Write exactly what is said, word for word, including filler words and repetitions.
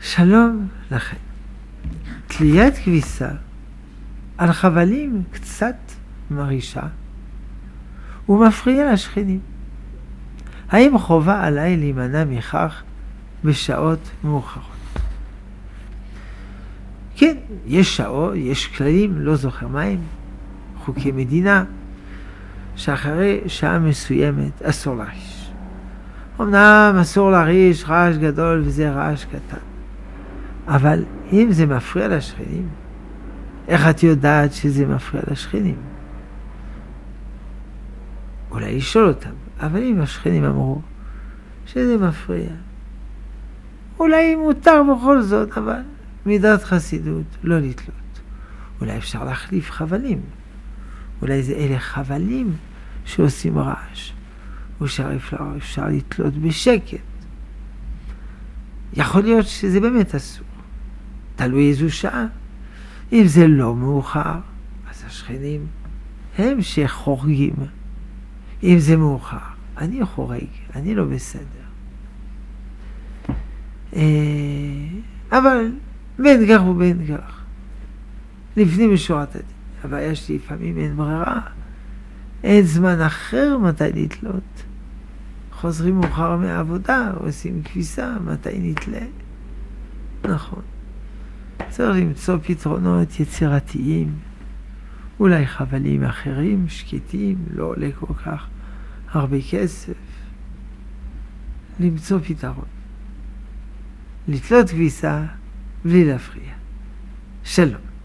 שלום לכם. תליית כביסה על חבלים קצת מרישה ומפריע לשכנים. האם חובה עליי להימנע מכך בשעות מאוחרות? כן, יש שעות, יש כללים, לא זוכר מהם, חוקי מדינה, שאחרי שעה מסוימת אסור להרעיש. אמנם אסור להרעיש רעש גדול וזה רעש קטן, אבל אם זה מפריע לשכנים, איך את יודעת שזה מפריע לשכנים? אולי לשאול אותם, אבל אם השכנים אמרו שזה מפריע, אולי מותר בכל זאת, אבל מידת חסידות לא לתלות. אולי אפשר להחליף חבלים, אולי זה אלה חבלים שעושים רעש, או שאפשר לתלות בשקט. יכול להיות שזה באמת אסור, תלוי איזו שעה. אם זה לא מאוחר, אז השכנים הם שחורגים. אם זה מאוחר, אני חורג, אני לא בסדר. אבל בין כך ובין כך, לפנים משורת הדין. הבעיה שלי לפעמים אין ברירה, אין זמן אחר מתי לתלות. חוזרים מאוחר מהעבודה, עושים כביסה, מתי נתלה. נכון. צריך למצוא פתרונות יצירתיים, אולי חבלים אחרים, שקטים, לא עולה כל כך הרבה כסף. למצוא פתרון. לתלות כביסה בלי להפריע. שלום.